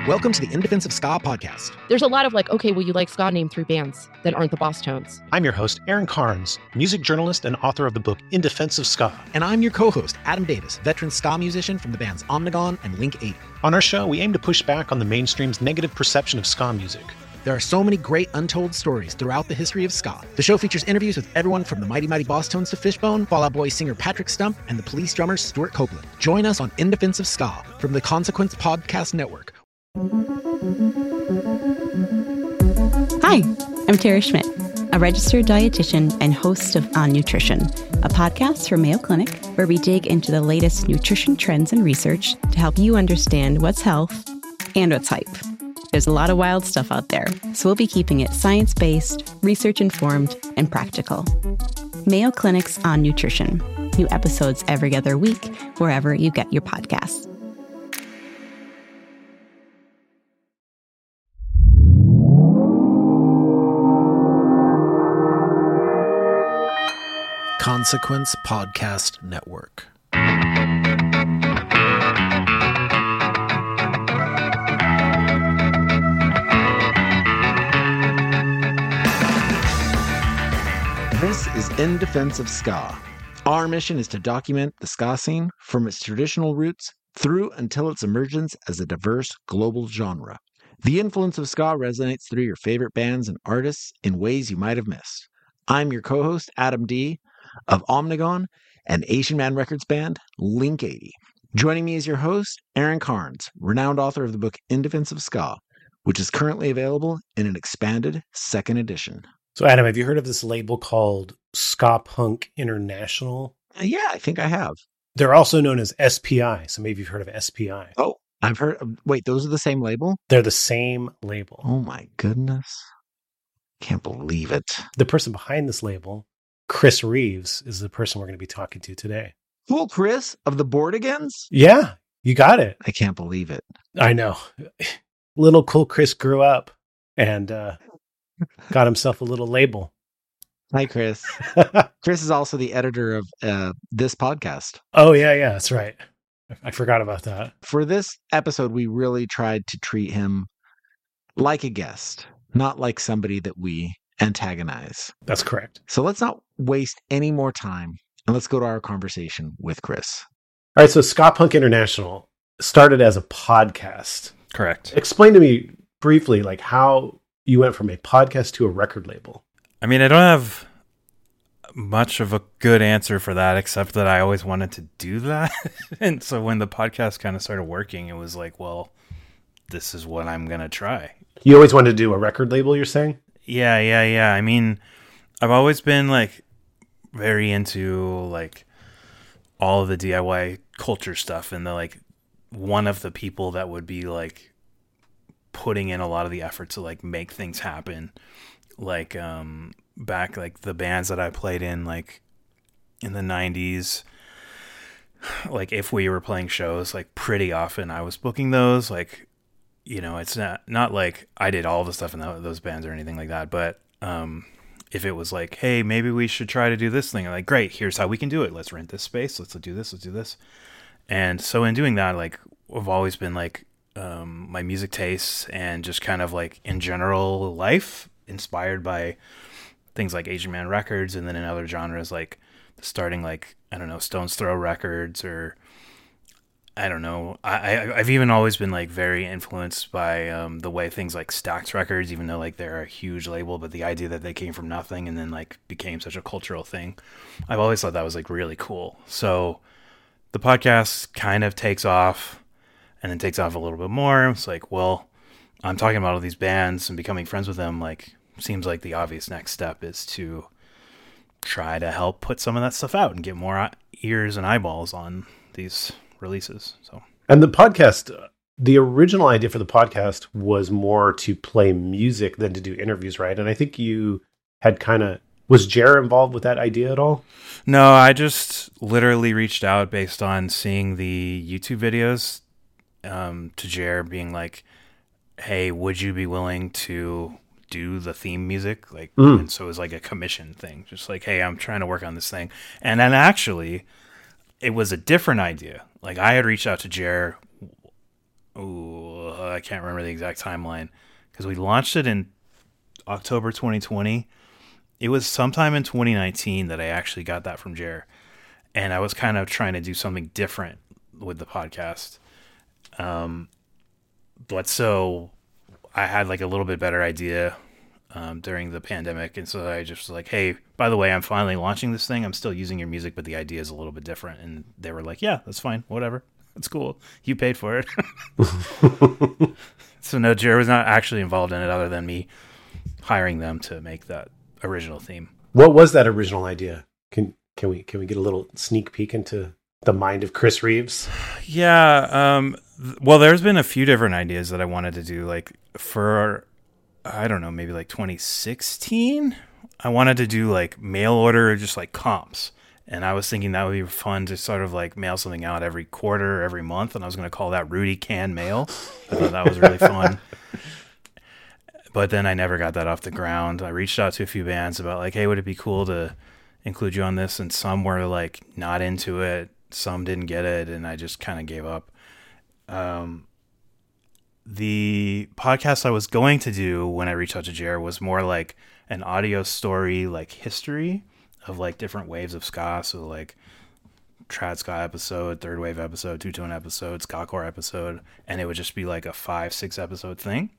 Welcome to the In Defense of Ska podcast. There's a lot of okay, well, you like ska, name 3 bands that aren't the Boss Tones. I'm your host, Aaron Carnes, music journalist and author of the book In Defense of Ska. And I'm your co-host, Adam Davis, veteran ska musician from the bands Omnigone and Link 80. On our show, we aim to push back on the mainstream's negative perception of ska music. There are so many great untold stories throughout the history of ska. The show features interviews with everyone from the Mighty Mighty Boss Tones to Fishbone, Fall Out Boy singer Patrick Stump, and the Police drummer Stuart Copeland. Join us on In Defense of Ska from the Consequence Podcast Network. Hi, I'm Tara Schmidt, a registered dietitian and host of On Nutrition, a podcast from Mayo Clinic where we dig into the latest nutrition trends and research to help you understand what's health and what's hype. There's a lot of wild stuff out there, so we'll be keeping it science-based, research-informed, and practical. Mayo Clinic's On Nutrition. New episodes every other week, wherever you get your podcasts. Consequence Podcast Network. This is In Defense of Ska. Our mission is to document the ska scene from its traditional roots through until its emergence as a diverse global genre. The influence of ska resonates through your favorite bands and artists in ways you might have missed. I'm your co-host, Adam D., of Omnigone and Asian Man Records band, Link 80. Joining me as your host, Aaron Carnes, renowned author of the book In Defense of Ska, which is currently available in an expanded second edition. So, Adam, have you heard of this label called Ska Punk International? Yeah, I think I have. They're also known as SPI, so maybe you've heard of SPI. Oh, I've heard. Wait, those are the same label? They're the same label. Oh my goodness. Can't believe it. The person behind this label, Chris Reeves, is the person we're going to be talking to today. Cool, Chris of the Boardigans? Yeah, you got it. I can't believe it. I know. Little cool Chris grew up and got himself a little label. Hi, Chris. Chris is also the editor of this podcast. Oh, yeah, that's right. I forgot about that. For this episode, we really tried to treat him like a guest, not like somebody that we antagonize. That's correct. So let's not waste any more time, and let's go to our conversation with Chris. All right, so Ska Punk International started as a podcast. Correct. Explain to me briefly, how you went from a podcast to a record label. I mean, I don't have much of a good answer for that, except that I always wanted to do that. And so when the podcast kind of started working, it was like, well, this is what I'm going to try. You always wanted to do a record label, you're saying? Yeah. I mean, I've always been very into all of the DIY culture stuff, and one of the people that would be putting in a lot of the effort to make things happen. Back the bands that I played in in the 90s, if we were playing shows, pretty often I was booking those. It's not like I did all the stuff in those bands or anything like that, but if it was hey, maybe we should try to do this thing, I'm great, here's how we can do it, let's rent this space, let's do this. And so in doing that, I've always been my music tastes and just kind of in general life inspired by things like Asian Man Records, and then in other genres starting I don't know, Stone's Throw Records, or I don't know. I've even always been very influenced by the way things like Stax Records, even though they're a huge label, but the idea that they came from nothing and then became such a cultural thing, I've always thought that was really cool. So the podcast kind of takes off, and then takes off a little bit more. It's well, I'm talking about all these bands and becoming friends with them. Seems like the obvious next step is to try to help put some of that stuff out and get more ears and eyeballs on these releases. So, and the podcast, the original idea for the podcast was more to play music than to do interviews, right? And I think you had was Jer involved with that idea at all? No, I just literally reached out based on seeing the YouTube videos to Jer being hey, would you be willing to do the theme music? And so it was a commission thing, just hey, I'm trying to work on this thing. And then actually it was a different idea. I had reached out to Jer I can't remember the exact timeline, because we launched it in October 2020. It was sometime in 2019 that I actually got that from Jer, and I was kind of trying to do something different with the podcast. But so I had like a little bit better idea during the pandemic, and so I just was like, hey, by the way, I'm finally launching this thing. I'm still using your music, but the idea is a little bit different. And they were like, yeah, that's fine, whatever, that's cool, you paid for it. So no, Jared was not actually involved in it other than me hiring them to make that original theme. What was that original idea? Can we get a little sneak peek into the mind of Chris Reeves? Yeah, well, there's been a few different ideas that I wanted to do, like for, I don't know, maybe like 2016. I wanted to do like mail order, just like comps. And I was thinking that would be fun to sort of like mail something out every quarter, every month. And I was going to call that Rudy Can Mail. I thought that was really fun. But then I never got that off the ground. I reached out to a few bands about like, hey, would it be cool to include you on this? And some were like not into it. Some didn't get it. And I just kind of gave up. The podcast I was going to do when I reached out to Jer was more like an audio story, like history of like different waves of ska. So like trad ska episode, third wave episode, two-tone episode, ska core episode, and it would just be like a 5-6 episode thing.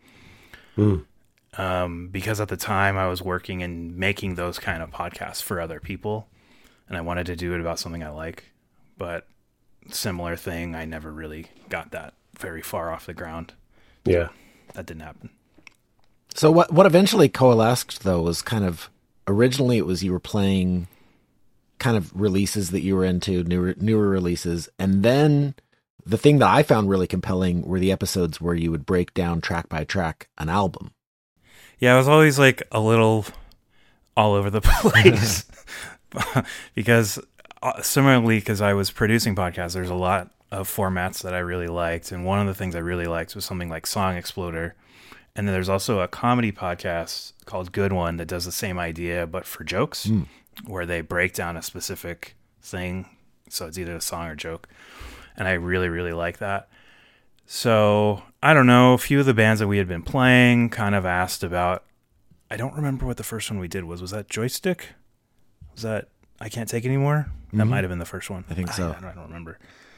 Because at the time I was working and making those kind of podcasts for other people, and I wanted to do it about something I like, but similar thing, I never really got that very far off the ground. Yeah, that didn't happen. So what eventually coalesced though was kind of, originally it was you were playing kind of releases that you were into, newer releases, and then the thing that I found really compelling were the episodes where you would break down track by track an album. Yeah, I was always like a little all over the place because similarly, because I was producing podcasts, there's a lot of formats that I really liked, and one of the things I really liked was something like Song Exploder. And then there's also a comedy podcast called Good One that does the same idea but for jokes, where they break down a specific thing, so it's either a song or joke, and I really, really like that. So I don't know, a few of the bands that we had been playing kind of asked about, I don't remember what the first one we did was that Joystick? Was that I Can't Take It Anymore? That might have been the first one. I think so. I don't remember.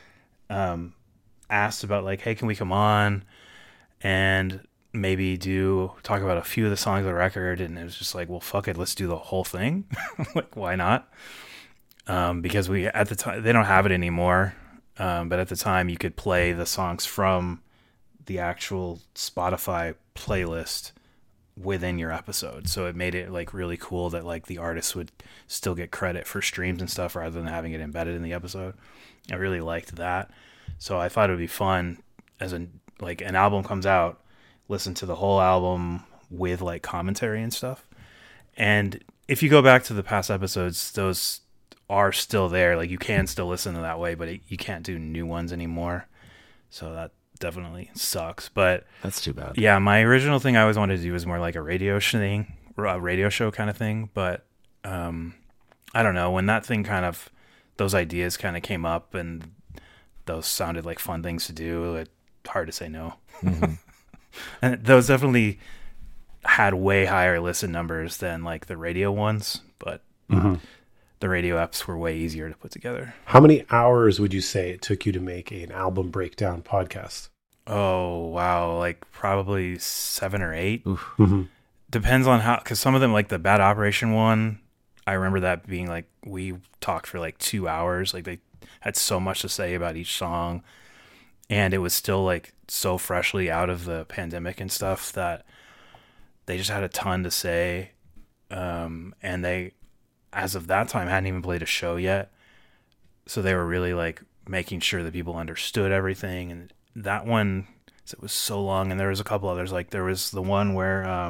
Asked about like, hey, can we come on and maybe talk about a few of the songs of the record? And it was just like, well, fuck it, let's do the whole thing. Like, why not? Because we, at the time, they don't have it anymore. But at the time you could play the songs from the actual Spotify playlist within your episode. So it made it like really cool that like the artists would still get credit for streams and stuff rather than having it embedded in the episode. I really liked that. So I thought it would be fun as an album comes out, listen to the whole album with like commentary and stuff. And if you go back to the past episodes, those are still there. Like you can still listen to that way, but you can't do new ones anymore. So that definitely sucks. But that's too bad. Yeah, my original thing I always wanted to do was more like a radio show kind of thing. But I don't know, when that thing kind of, those ideas kind of came up and those sounded like fun things to do, it's hard to say no. And those definitely had way higher listen numbers than like the radio ones, but the radio apps were way easier to put together. How many hours would you say it took you to make an album breakdown podcast? Oh, wow. Like probably 7 or 8. Depends on how, because some of them, like the Bad Operation one, I remember that being like, we talked for like 2 hours. Like they had so much to say about each song, and it was still like so freshly out of the pandemic and stuff that they just had a ton to say. And they, as of that time, hadn't even played a show yet. So they were really like making sure that people understood everything. And that one, it was so long. And there was a couple others. Like there was the one where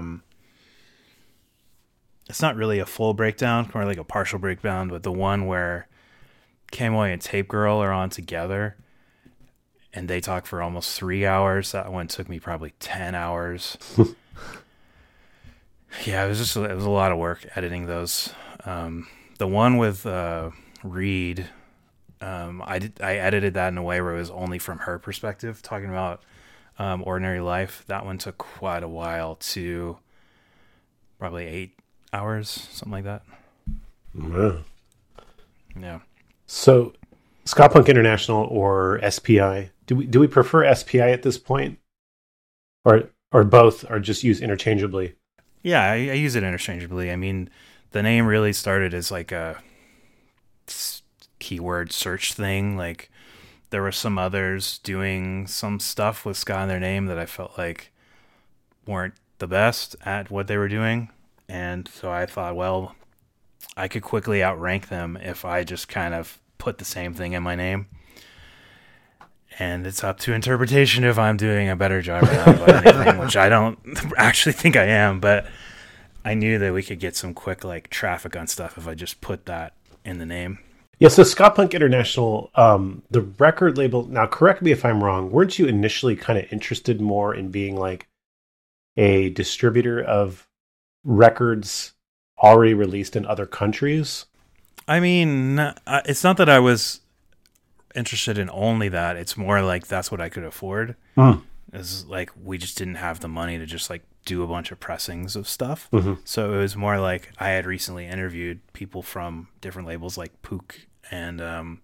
it's not really a full breakdown, more like a partial breakdown, but the one where Kamoy and Tape Girl are on together and they talk for almost 3 hours. That one took me probably 10 hours. Yeah, it was a lot of work editing those. The one with Reed, I edited that in a way where it was only from her perspective, talking about Ordinary Life. That one took quite a while to probably 8 hours, something like that. Yeah. Yeah. So, Ska Punk International or SPI? Do we prefer SPI at this point, or both, or just use interchangeably? Yeah, I use it interchangeably. I mean, the name really started as like a keyword search thing. Like, there were some others doing some stuff with ska in their name that I felt like weren't the best at what they were doing. And so I thought, well, I could quickly outrank them if I just kind of put the same thing in my name. And it's up to interpretation if I'm doing a better job or not about anything, which I don't actually think I am, but I knew that we could get some quick like traffic on stuff if I just put that in the name. Yeah, so Ska Punk International, the record label, now correct me if I'm wrong, weren't you initially kind of interested more in being like a distributor of records already released in other countries? I mean, it's not that I was interested in only that. It's more like that's what I could afford. It's like we just didn't have the money to just like do a bunch of pressings of stuff. So it was more like I had recently interviewed people from different labels like Pook and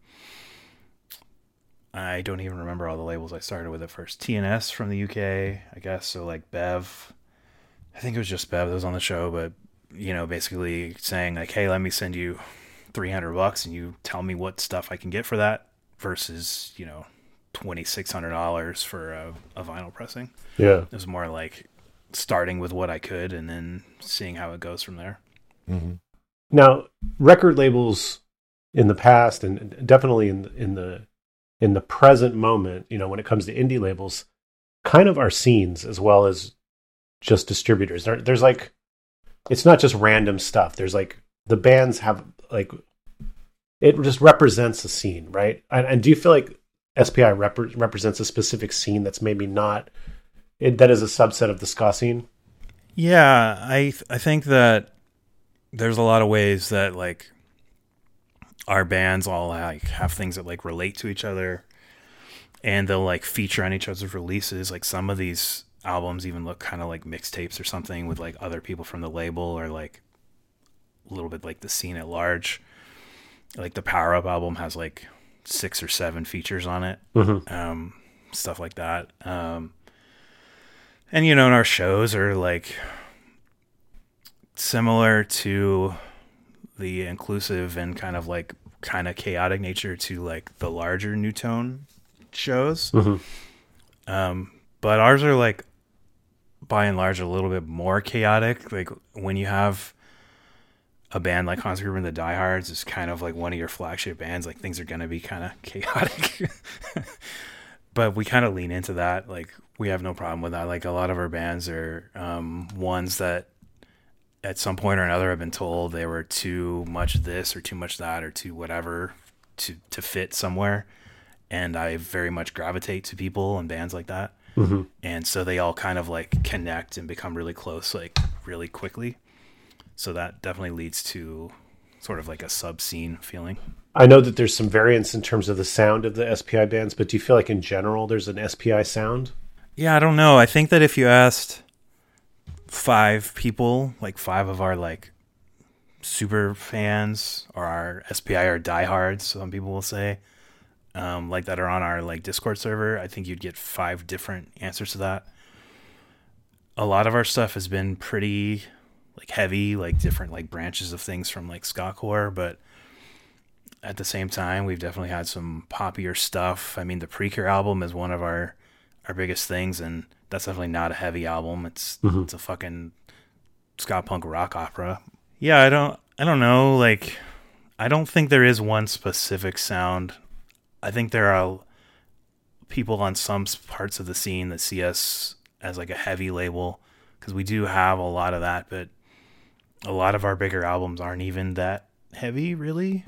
I don't even remember all the labels I started with at first. TNS from the UK, I guess. So like Bev, I think it was just Bev that was on the show, but you know, basically saying like, hey, let me send you $300 and you tell me what stuff I can get for that versus, you know, $2,600 for a vinyl pressing. Yeah. It was more like starting with what I could and then seeing how it goes from there. Mm-hmm. Now, record labels in the past and definitely in the present moment, you know, when it comes to indie labels, kind of are scenes as well as just distributors. There's like, it's not just random stuff. There's like, the bands have like, it just represents a scene, right? And do you feel like SPI represents a specific scene that's maybe not, that is a subset of the ska scene? Yeah, I think that there's a lot of ways that like our bands all like have things that like relate to each other and they'll like feature on each other's releases. Like some of these albums even look kind of like mixtapes or something with like other people from the label or like a little bit like the scene at large. Like the Power Up album has like 6 or 7 features on it. Stuff like that. And you know, and our shows are like similar to the inclusive and kind of chaotic nature to like the larger New Tone shows. But ours are like by and large a little bit more chaotic. Like when you have a band like Hans Gruber and the Diehards is kind of like one of your flagship bands, like things are going to be kind of chaotic. But we kind of lean into that. Like we have no problem with that. Like a lot of our bands are ones that at some point or another have been told they were too much this or too much that or too whatever to fit somewhere. And I very much gravitate to people and bands like that. And so they all kind of like connect and become really close, like really quickly. So that definitely leads to sort of like a sub-scene feeling. I know that there's some variance in terms of the sound of the SPI bands, but do you feel like in general there's an SPI sound? Yeah, I don't know. I think that if you asked 5 people, like 5 of our like super fans or our SPI or diehards, some people will say, like that are on our like Discord server, I think you'd get 5 different answers to that. A lot of our stuff has been pretty like heavy, like different like branches of things from like skacore, but at the same time we've definitely had some poppier stuff. I mean, the Precure album is one of our biggest things, and that's definitely not a heavy album. It's a fucking ska punk rock opera. Yeah, I don't know, like I don't think there is one specific sound. I think there are people on some parts of the scene that see us as like a heavy label because we do have a lot of that, but a lot of our bigger albums aren't even that heavy, really.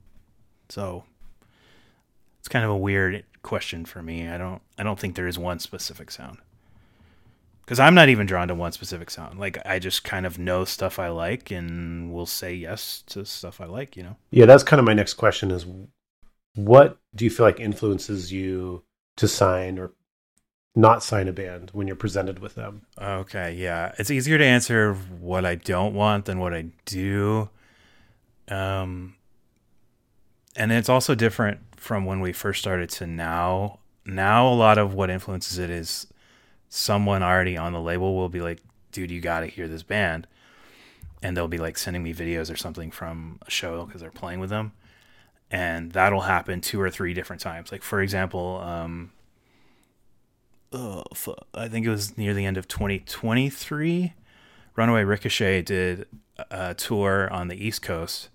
So it's kind of a weird question for me. I don't think there is one specific sound because I'm not even drawn to one specific sound. Like I just kind of know stuff I like and will say yes to stuff I like, you know? Yeah, that's kind of my next question is what do you feel like influences you to sign or not sign a band when you're presented with them? Okay, yeah. It's easier to answer what I don't want than what I do. And it's also different from when we first started to now. Now a lot of what influences it is someone already on the label will be like, dude, you got to hear this band. And they'll be like sending me videos or something from a show because they're playing with them. And that'll happen 2 or 3 different times. Like, for example, I think it was near the end of 2023. Runaway Ricochet did a tour on the East Coast.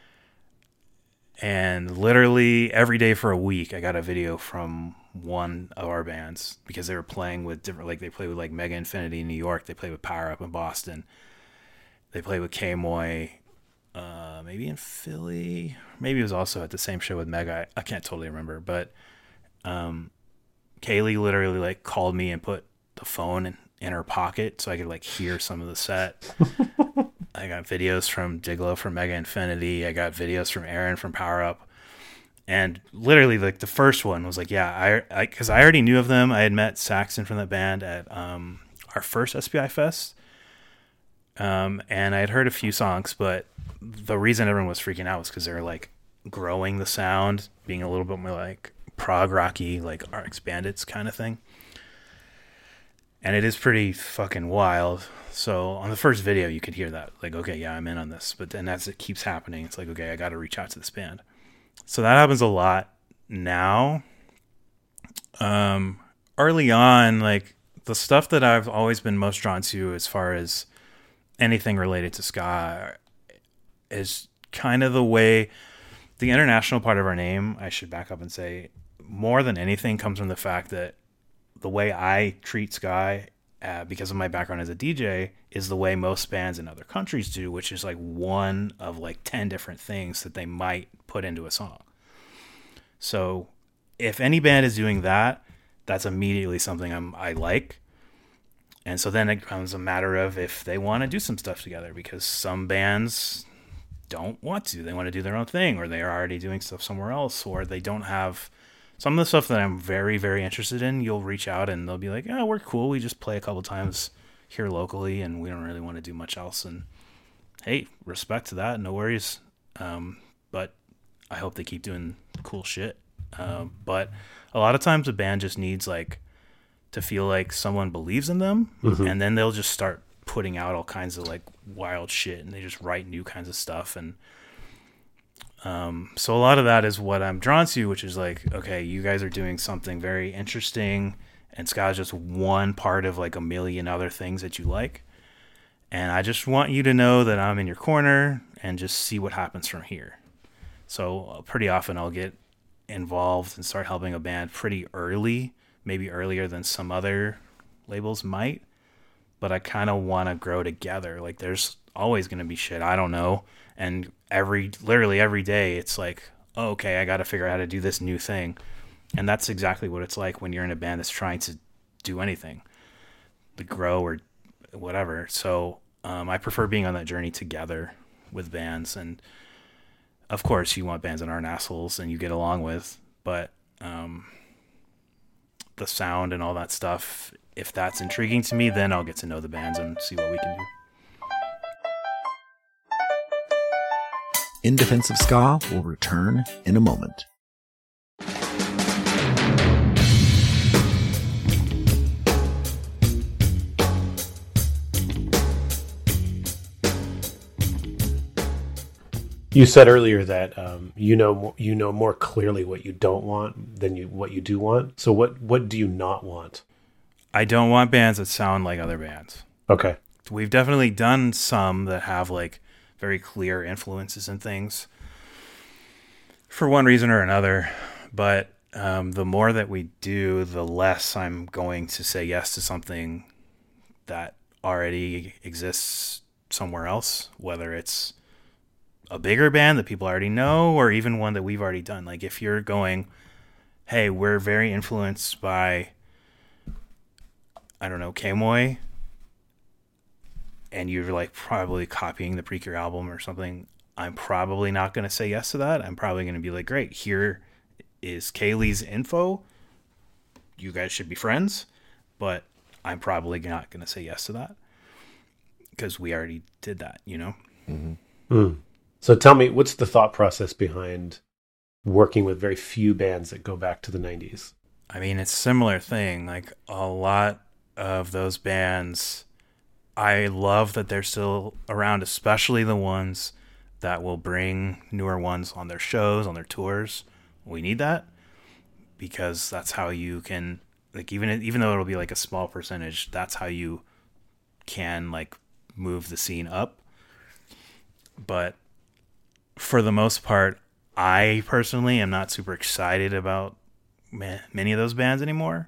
And literally every day for a week, I got a video from one of our bands because they were playing with different, like they played with like Mega Infinity in New York. They played with Power Up in Boston. They played with K-Moy, maybe in Philly. Maybe it was also at the same show with Mega. I can't totally remember. But Kaylee literally like called me and put the phone in her pocket so I could like hear some of the set. I got videos from Diglo from Mega Infinity. I got videos from Aaron from Power Up. And literally, like, the first one was like, yeah, because I already knew of them. I had met Saxon from that band at our first SPI Fest. And I had heard a few songs, but the reason everyone was freaking out was because they were, like, growing the sound, being a little bit more, like, prog rocky, like, RX Bandits kind of thing. And it is pretty fucking wild. So on the first video, you could hear that. Like, okay, yeah, I'm in on this. But then as it keeps happening, it's like, okay, I got to reach out to this band. So that happens a lot now. Early on, like, the stuff that I've always been most drawn to as far as anything related to ska is kind of the way the international part of our name, I should back up and say, more than anything comes from the fact that the way I treat ska, because of my background as a DJ, is the way most bands in other countries do, which is like one of like 10 different things that they might put into a song. So if any band is doing that, that's immediately something I like. And so then it becomes a matter of if they want to do some stuff together, because some bands don't want to. They want to do their own thing, or they are already doing stuff somewhere else, or they don't have some of the stuff that I'm very, very interested in. You'll reach out and they'll be like, oh, we're cool. We just play a couple times here locally and we don't really want to do much else. And hey, respect to that. No worries. But I hope they keep doing cool shit. But a lot of times a band just needs like to feel like someone believes in them, and then they'll just start putting out all kinds of like wild shit, and they just write new kinds of stuff. And so a lot of that is what I'm drawn to, which is like, okay, you guys are doing something very interesting, and ska is just one part of like a million other things that you like. And I just want you to know that I'm in your corner and just see what happens from here. So pretty often I'll get involved and start helping a band pretty early, maybe earlier than some other labels might. But I kind of want to grow together. Like there's always going to be shit I don't know. And literally every day it's like, oh, okay, I got to figure out how to do this new thing. And that's exactly what it's like when you're in a band that's trying to do anything, to grow or whatever. So I prefer being on that journey together with bands. And of course you want bands that aren't assholes and you get along with, but the sound and all that stuff, if that's intriguing to me, then I'll get to know the bands and see what we can do. In Defense of Ska will return in a moment. You said earlier that you know more clearly what you don't want than what you do want. So what do you not want? I don't want bands that sound like other bands. Okay. We've definitely done some that have like very clear influences and things for one reason or another. But the more that we do, the less I'm going to say yes to something that already exists somewhere else, whether it's a bigger band that people already know or even one that we've already done. Like if you're going, hey, we're very influenced by, I don't know, K-Moy, and you're like probably copying the Precure album or something, I'm probably not going to say yes to that. I'm probably going to be like, great, here is Kaylee's info. You guys should be friends. but I'm probably not going to say yes to that because we already did that, you know? So tell me, what's the thought process behind working with very few bands that go back to the 90s? I mean, it's a similar thing. Like, a lot of those bands, I love that they're still around, especially the ones that will bring newer ones on their shows, on their tours. We need that because that's how you can, like, even though it'll be like a small percentage, that's how you can like move the scene up. But for the most part, I personally am not super excited about many of those bands anymore.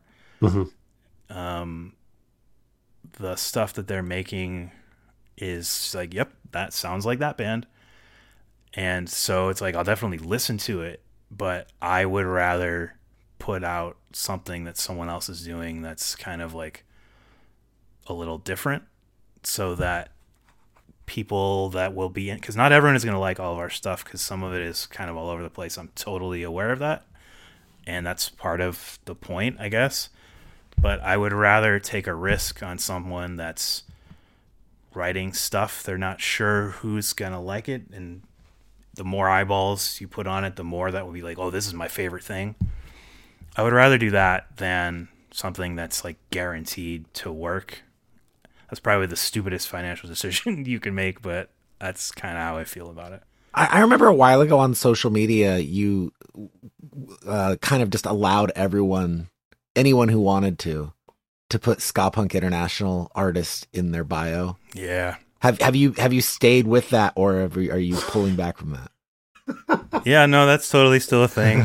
The stuff that they're making is like, yep, that sounds like that band. And so it's like, I'll definitely listen to it, but I would rather put out something that someone else is doing that's kind of like a little different, so that people that will be in, because not everyone is going to like all of our stuff because some of it is kind of all over the place. I'm totally aware of that. And that's part of the point, I guess. But I would rather take a risk on someone that's writing stuff they're not sure who's going to like it. And the more eyeballs you put on it, the more that will be like, oh, this is my favorite thing. I would rather do that than something that's like guaranteed to work. That's probably the stupidest financial decision you can make, but that's kind of how I feel about it. I remember a while ago on social media, you kind of just allowed anyone who wanted to put Ska Punk International artist in their bio. Yeah. Have you stayed with that, or are you pulling back from that? Yeah, no, that's totally still a thing.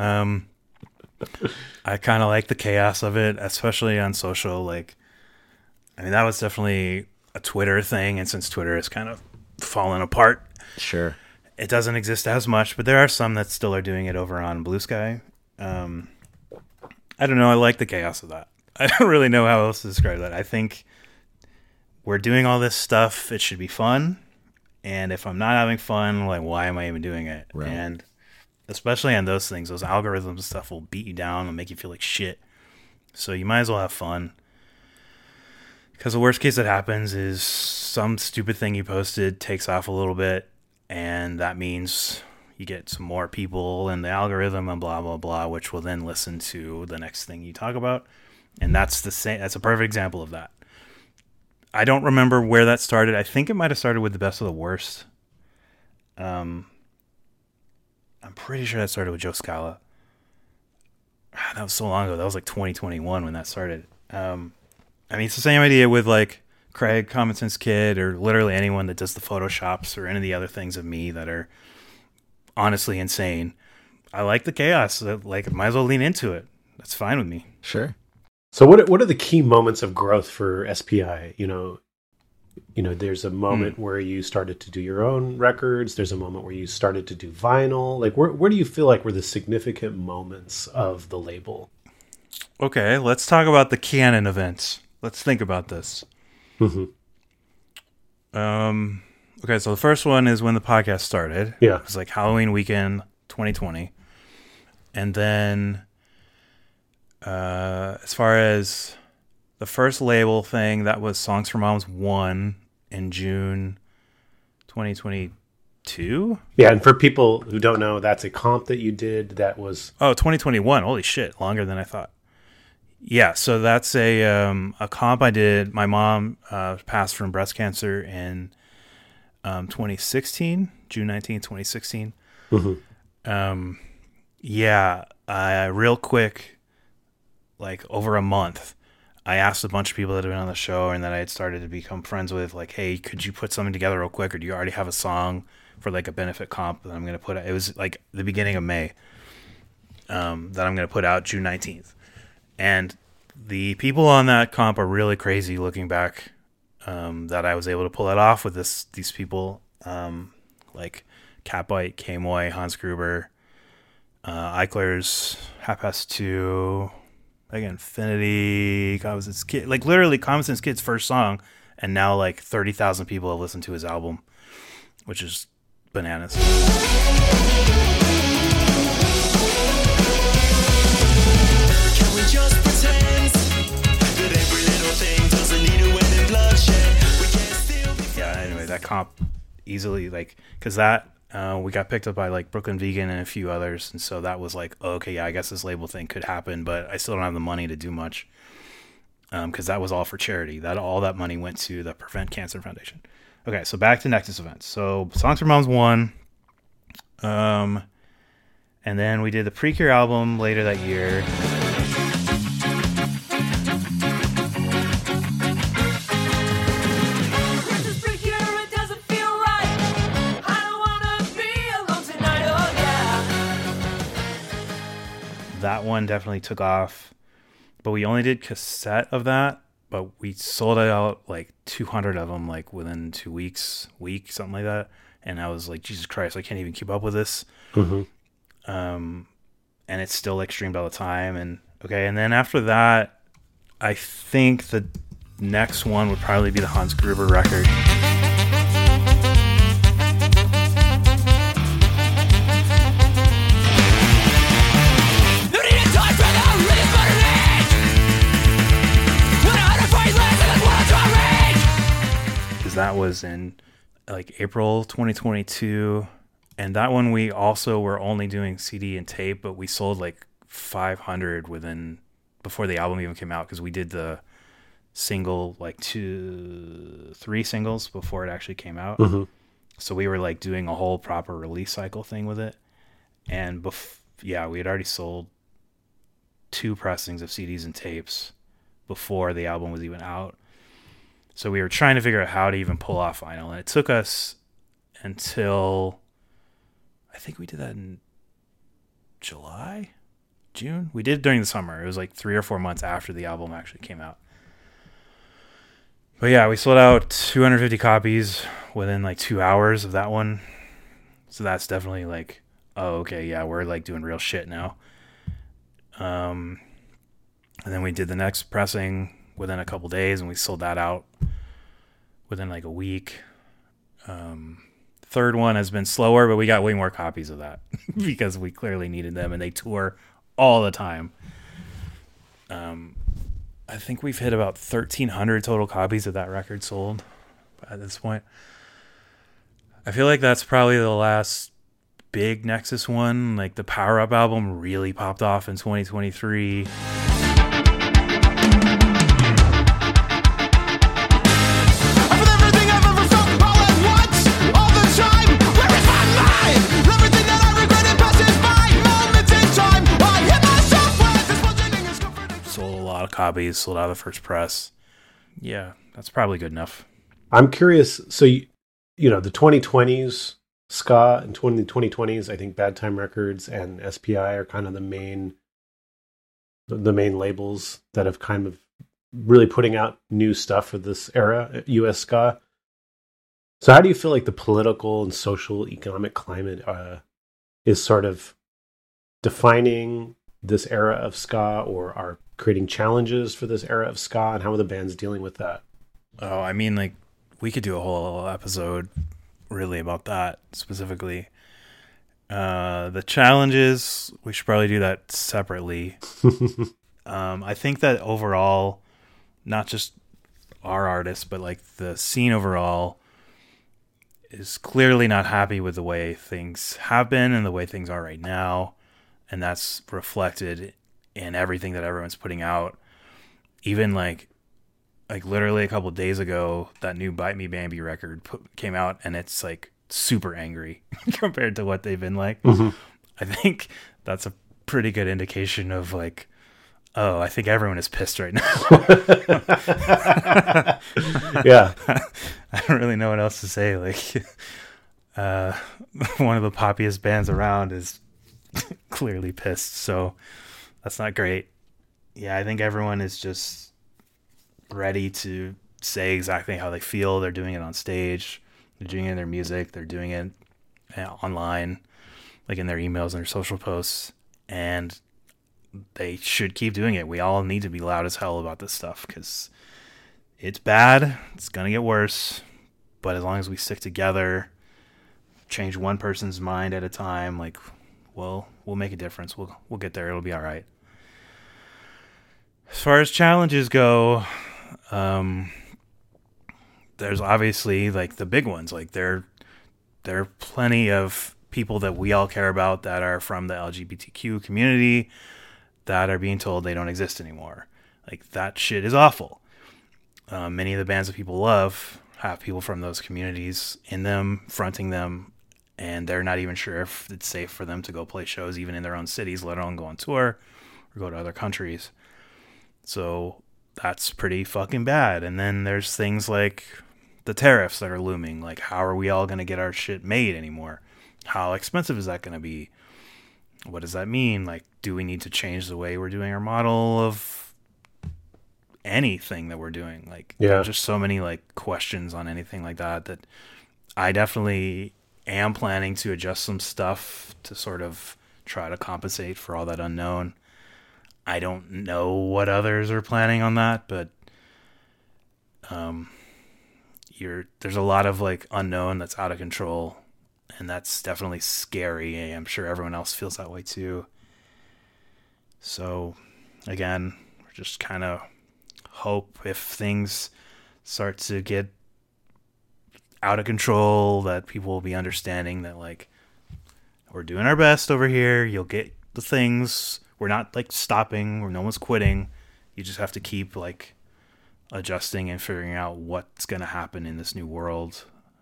I kind of like the chaos of it, especially on social. Like, I mean, that was definitely a Twitter thing, and since Twitter has kind of fallen apart, sure, it doesn't exist as much. But there are some that still are doing it over on Blue Sky. I don't know. I like the chaos of that. I don't really know how else to describe that. I think we're doing all this stuff. It should be fun. And if I'm not having fun, like, why am I even doing it? Right. And especially on those things, those algorithms and stuff will beat you down and make you feel like shit. So you might as well have fun. Because the worst case that happens is some stupid thing you posted takes off a little bit, and that means you get some more people in the algorithm and blah, blah, blah, which will then listen to the next thing you talk about. And that's a perfect example of that. I don't remember where that started. I think it might have started with The Best of the Worst. I'm pretty sure that started with Joe Scala. That was so long ago. That was like 2021 when that started. I mean, it's the same idea with like Craig, Common Sense Kid, or literally anyone that does the Photoshops or any of the other things of me that are honestly insane. I like the chaos. Like, might as well lean into it. That's fine with me. Sure. So what are the key moments of growth for SPI? You know, there's a moment where you started to do your own records. There's a moment where you started to do vinyl. Like, where do you feel like were the significant moments of the label? Okay, let's talk about the canon events. Let's think about this. Mm-hmm. Okay, so the first one is when the podcast started. Yeah. It was like Halloween weekend 2020. And then as far as the first label thing, that was Songs for Moms 1 in June 2022. Yeah, and for people who don't know, that's a comp that you did that was... Oh, 2021. Holy shit, longer than I thought. Yeah, so that's a comp I did. My mom passed from breast cancer in 2016, June 19th, 2016. Mm-hmm. Real quick, like over a month, I asked a bunch of people that had been on the show and that I had started to become friends with, like, hey, could you put something together real quick, or do you already have a song for like a benefit comp that I'm going to put out? It was like the beginning of May that I'm going to put out June 19th. And the people on that comp are really crazy looking back, that I was able to pull that off with these people, like Catbite, K-Moy, Hans Gruber, Eichler's, Half Past Two, like Infinity, Common Sense Kid, like literally Common Sense Kid's first song, and now like 30,000 people have listened to his album, which is bananas. Can we just pretend that that comp easily, like, because that we got picked up by like Brooklyn Vegan and a few others, and so that was like, oh, okay, yeah, I guess this label thing could happen, but I still don't have the money to do much, because that was all for charity. That all that money went to the Prevent Cancer Foundation. Okay, so back to Nexus events. So Songs for Moms won, and then we did the Precure album later that year. That one definitely took off, but we only did cassette of that, but we sold out like 200 of them like within 2 weeks, something like that. And I was like, Jesus Christ, I can't even keep up with this. Mm-hmm. And it's still like streamed all the time. And okay, and then after that, I think the next one would probably be the Hans Gruber record. That was in like April 2022, and that one we also were only doing CD and tape, but we sold like 500 before the album even came out, because we did the single, like 3 singles before it actually came out. Mm-hmm. So we were like doing a whole proper release cycle thing with it, and we had already sold 2 pressings of CDs and tapes before the album was even out. So we were trying to figure out how to even pull off vinyl. And it took us until, I think we did that in June? We did it during the summer. It was like 3 or 4 months after the album actually came out. But yeah, we sold out 250 copies within like 2 hours of that one. So that's definitely like, oh, okay, yeah, we're like doing real shit now. And then we did the next pressing within a couple days, and we sold that out within like a week. Third one has been slower, but we got way more copies of that because we clearly needed them, and they tour all the time. I think we've hit about 1,300 total copies of that record sold at this point. I feel like that's probably the last big Nexus one. Like the Power Up album really popped off in 2023. Copies sold out of the first press. Yeah, that's probably good enough. I'm curious. So, you know, the 2020s ska and 2020s, I think Bad Time Records and SPI are kind of the main labels that have kind of really putting out new stuff for this era, US ska. So how do you feel like the political and social economic climate is sort of defining this era of ska, or are creating challenges for this era of ska, and how are the bands dealing with that? Oh, I mean, like, we could do a whole episode really about that specifically. The challenges, we should probably do that separately. I think that overall, not just our artists, but like the scene overall is clearly not happy with the way things have been and the way things are right now. And that's reflected in everything that everyone's putting out. Even like literally a couple of days ago, that new Bite Me Bambi record came out, and it's like super angry compared to what they've been like. Mm-hmm. I think that's a pretty good indication of like, oh, I think everyone is pissed right now. Yeah. I don't really know what else to say. Like, one of the poppiest bands around is clearly pissed, so that's not great. Yeah, I think everyone is just ready to say exactly how they feel. They're doing it on stage, they're doing it in their music, they're doing it online, like in their emails and their social posts, and they should keep doing it. We all need to be loud as hell about this stuff because it's bad, it's gonna get worse, but as long as we stick together, change one person's mind at a time, like, well, we'll make a difference. We'll get there. It'll be all right. As far as challenges go, there's obviously like the big ones. Like there are plenty of people that we all care about that are from the LGBTQ community that are being told they don't exist anymore. Like that shit is awful. Many of the bands that people love have people from those communities in them, fronting them, and they're not even sure if it's safe for them to go play shows even in their own cities, let alone go on tour or go to other countries. So that's pretty fucking bad. And then there's things like the tariffs that are looming. Like, how are we all going to get our shit made anymore? How expensive is that going to be? What does that mean? Like, do we need to change the way we're doing our model of anything that we're doing? Like, there's just so many like questions on anything like that I definitely am planning to adjust some stuff to sort of try to compensate for all that unknown. I don't know what others are planning on that, but there's a lot of like unknown that's out of control, and that's definitely scary. I'm sure everyone else feels that way too. So again, we're just kind of hope if things start to get out of control that people will be understanding that like we're doing our best over here. You'll get the things. We're not like stopping or no one's quitting. You just have to keep like adjusting and figuring out what's going to happen in this new world.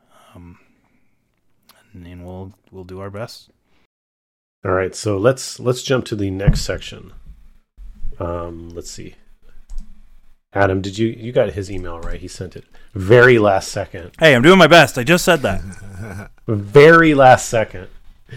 And we'll do our best. All right. So let's jump to the next section. Let's see. Adam, did you got his email right? He sent it very last second. Hey, I'm doing my best. I just said that. Very last second.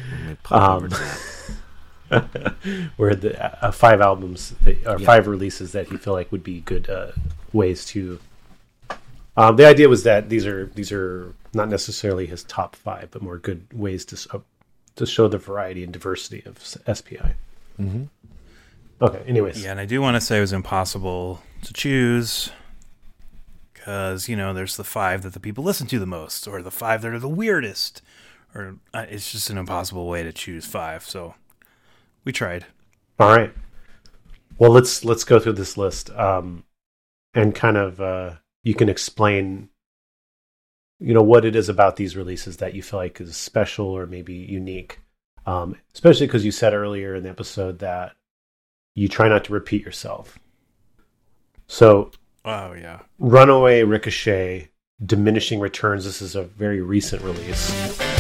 Where the 5 albums or 5 releases that he feel like would be good ways to. The idea was that these are not necessarily his top 5, but more good ways to show the variety and diversity of SPI. Mm-hmm. Okay. Anyways. Yeah, and I do want to say it was impossible to choose because there's the 5 that the people listen to the most, or the 5 that are the weirdest, or it's just an impossible way to choose 5. So. We tried. All right. Well, let's go through this list, and kind of you can explain, what it is about these releases that you feel like is special or maybe unique, especially because you said earlier in the episode that you try not to repeat yourself. So, oh yeah, Runaway, Ricochet, Diminishing Returns. This is a very recent release.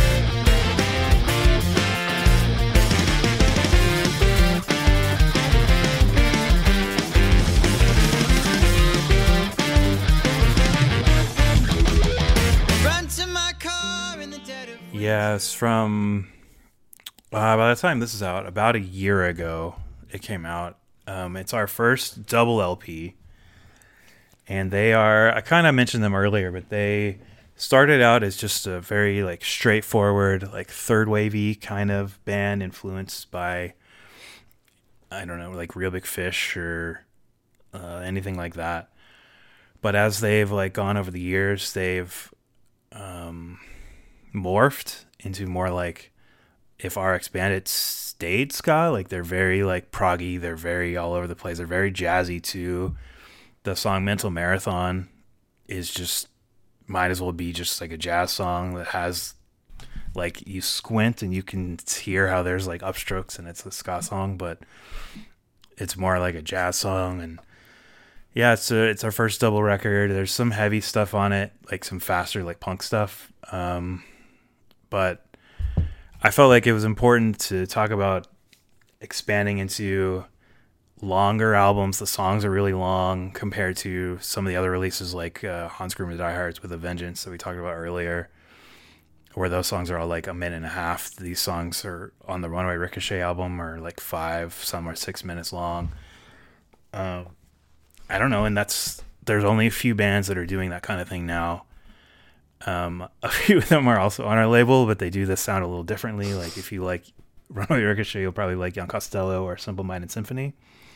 Yes, from by the time this is out, about a year ago, it came out. It's our first double LP, and they are, I kind of mentioned them earlier, but they started out as just a very like straightforward, like third wavy kind of band influenced by, I don't know, like Real Big Fish or anything like that. But as they've like gone over the years, they've morphed into more like if our expanded stayed ska. Like they're very like proggy, they're very all over the place, they're very jazzy too. The song Mental Marathon is just might as well be just like a jazz song that has like you squint and you can hear how there's like upstrokes and it's a ska song, but it's more like a jazz song. And yeah, it's our first double record. There's some heavy stuff on it, like some faster like punk stuff. But I felt like it was important to talk about expanding into longer albums. The songs are really long compared to some of the other releases like Hans Gruber Die Hard with a Vengeance that we talked about earlier, where those songs are all like a minute and a half. These songs are on the Runaway Ricochet album are like 5, some are 6 minutes long. I don't know, and there's only a few bands that are doing that kind of thing now. A few of them are also on our label, but they do this sound a little differently. Like if you like Runaway Ricochet, you'll probably like Young Costello or Simple Minded Symphony.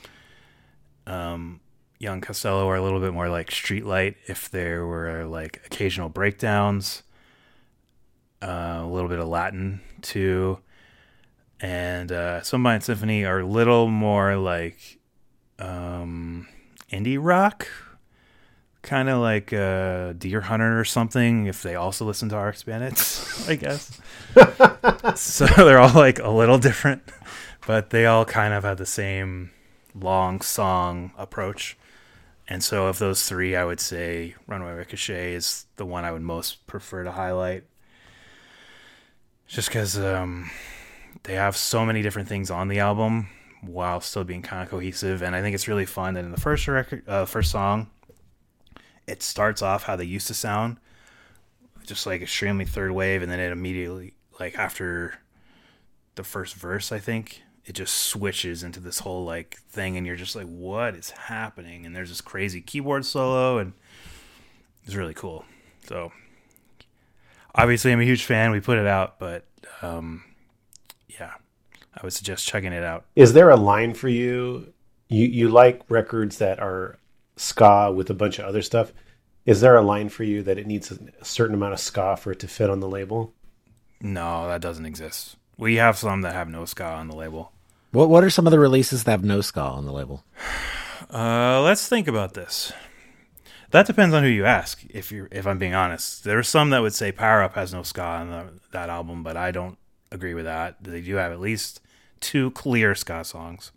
Young Costello are a little bit more like Streetlight if there were like occasional breakdowns, a little bit of Latin too, and Simple Minded Symphony are a little more like indie rock, kind of like Deer Hunter or something if they also listen to RX Bandits, I guess. So they're all like a little different, but they all kind of have the same long song approach. And so of those three, I would say Runaway Ricochet is the one I would most prefer to highlight. Just because they have so many different things on the album while still being kind of cohesive. And I think it's really fun that in the first song, it starts off how they used to sound, just like extremely third wave. And then it immediately, like after the first verse, I think, it just switches into this whole like thing. And you're just like, what is happening? And there's this crazy keyboard solo and it's really cool. So obviously I'm a huge fan. We put it out, but yeah, I would suggest checking it out. Is there a line for you? You like records that are ska with a bunch of other stuff. Is there a line for you that it needs a certain amount of ska for it to fit on the label? No, that doesn't exist. We have some that have no ska on the label. What are some of the releases that have no ska on the label? Let's think about this. That depends on who you ask. If I'm being honest, there are some that would say Power Up has no ska on that album, but I don't agree with that. They do have at least 2 clear ska songs.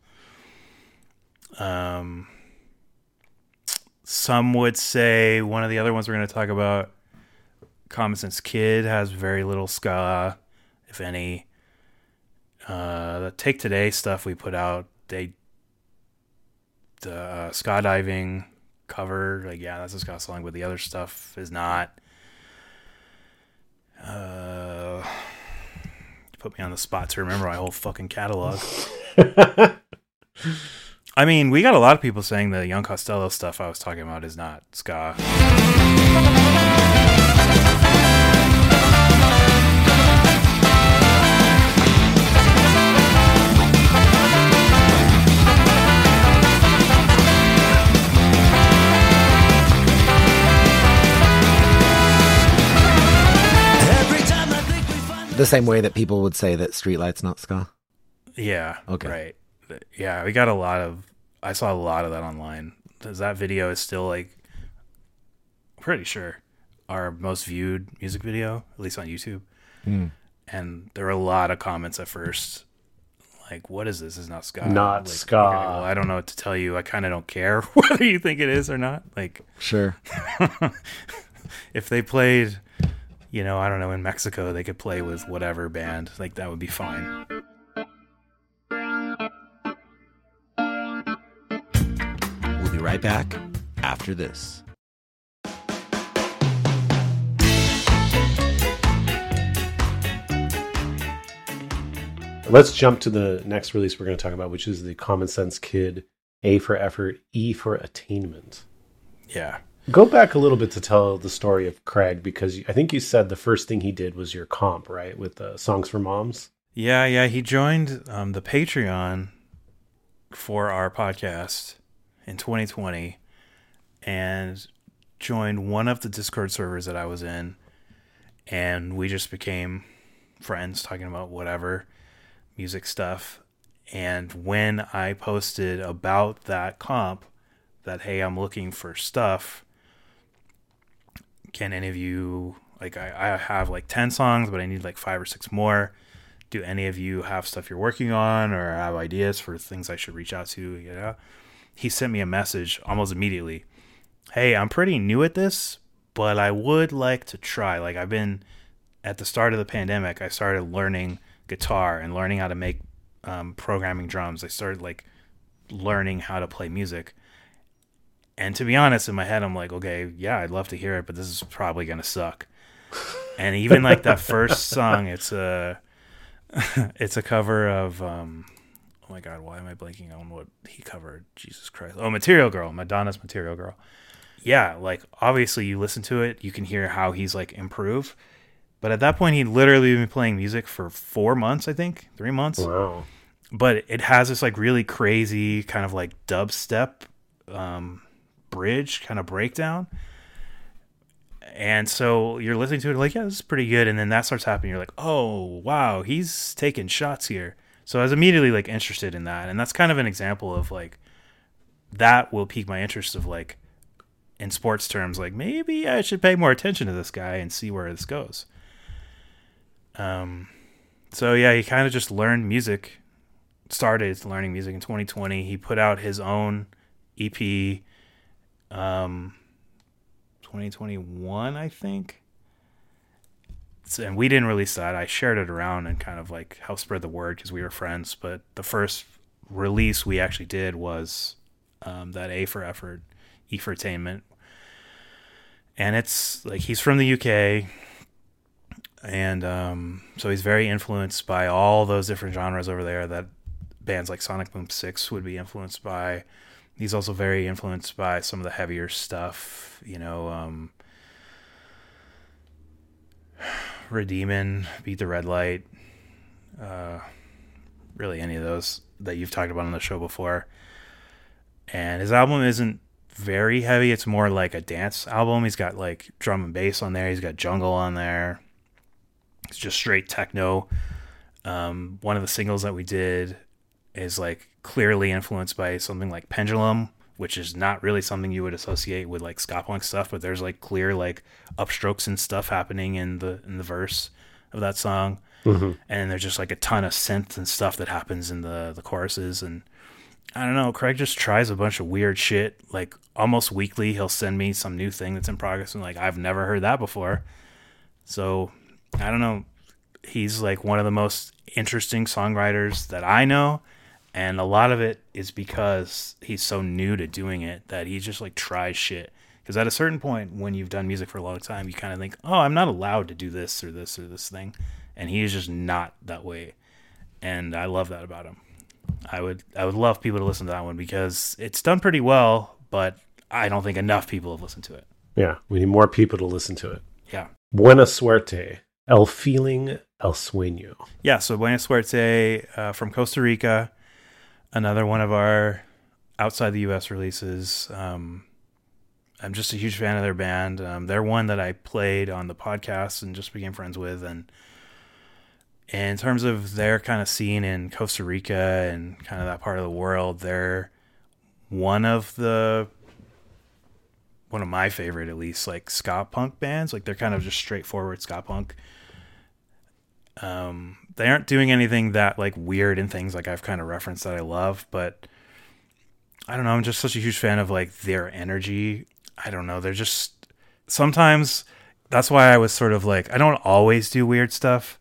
Some would say one of the other ones we're going to talk about, Common Sense Kid, has very little ska, if any. The Take Today stuff we put out, the skydiving cover, like, yeah, that's a ska song, but the other stuff is not. Put me on the spot to remember my whole fucking catalog. I mean, we got a lot of people saying the Young Costello stuff I was talking about is not ska. The same way that people would say that Streetlight's not ska? Yeah. Okay. Right. Yeah, we got I saw a lot of that online. That video is still, like, pretty sure our most viewed music video, at least on YouTube. And there were a lot of comments at first, like, what is this? It's not ska. Not like, ska. Okay, well, I don't know what to tell you. I kind of don't care whether you think it is or not. Like, Sure. if they played, I don't know, in Mexico, they could play with whatever band. Like, that would be fine. We'll be right back after this. Let's jump to the next release we're going to talk about, which is the Common Sense Kid, A for Effort, E for Attainment. Yeah. Go back a little bit to tell the story of Craig, because I think you said the first thing he did was your comp, right? With Songs for Moms? Yeah. He joined the Patreon for our podcast in 2020 and joined one of the Discord servers that I was in. And we just became friends talking about whatever music stuff. And when I posted about that comp, that, hey, I'm looking for stuff, can any of you, like, I have like 10 songs, but I need like 5 or 6 more. Do any of you have stuff you're working on or have ideas for things I should reach out to? He sent me a message almost immediately. Hey, I'm pretty new at this, but I would like to try. Like, I've been, at the start of the pandemic, I started learning guitar and learning how to make programming drums. I started like learning how to play music. And to be honest, in my head, I'm like, okay, yeah, I'd love to hear it, but this is probably going to suck. And even like that first song, it's a cover of, oh my God, why am I blanking on what he covered? Jesus Christ. Oh, Material Girl, Madonna's Material Girl. Yeah, like, obviously you listen to it, you can hear how he's like improved. But at that point, he'd literally been playing music for 4 months, I think, 3 months. Wow. But it has this like really crazy kind of like dubstep bridge kind of breakdown. And so you're listening to it like, yeah, this is pretty good. And then that starts happening. You're like, oh, wow, he's taking shots here. So I was immediately like interested in that. And that's kind of an example of like, that will pique my interest of like in sports terms, like maybe I should pay more attention to this guy and see where this goes. So yeah, he kind of just started learning music in 2020. He put out his own EP, 2021, I think. And we didn't release that. I shared it around and kind of like helped spread the word because we were friends. But the first release we actually did was that A for Effort, E for Attainment. And it's like he's from the UK. And so he's very influenced by all those different genres over there that bands like Sonic Boom 6 would be influenced by. He's also very influenced by some of the heavier stuff, Redeemin', Beat the Red Light, really any of those that you've talked about on the show before. And his album isn't very heavy. It's more like a dance album. He's got like drum and bass on there. He's got jungle on there. It's just straight techno. One of the singles that we did is like clearly influenced by something like Pendulum, which is not really something you would associate with like ska punk stuff, but there's like clear like upstrokes and stuff happening in the verse of that song. Mm-hmm. And there's just like a ton of synth and stuff that happens in the choruses. And I don't know, Craig just tries a bunch of weird shit. Like almost weekly, he'll send me some new thing that's in progress. And like, I've never heard that before. So I don't know. He's like one of the most interesting songwriters that I know. And a lot of it is because he's so new to doing it that he just like tries shit. Because at a certain point when you've done music for a long time, you kind of think, oh, I'm not allowed to do this or this or this thing. And he is just not that way. And I love that about him. I would love people to listen to that one because it's done pretty well, but I don't think enough people have listened to it. Yeah, we need more people to listen to it. Yeah. Buena Suerte, El Feeling, El Sueño. Yeah, so Buena Suerte from Costa Rica, another one of our outside the U.S. releases. I'm just a huge fan of their band. They're one that I played on the podcast and just became friends with. And in terms of their kind of scene in Costa Rica and kind of that part of the world, they're one of my favorite, at least, like ska punk bands. Like they're kind of just straightforward ska punk. They aren't doing anything that like weird and things like I've kind of referenced that I love, but I don't know. I'm just such a huge fan of like their energy. I don't know. They're just sometimes that's why I was sort of like, I don't always do weird stuff.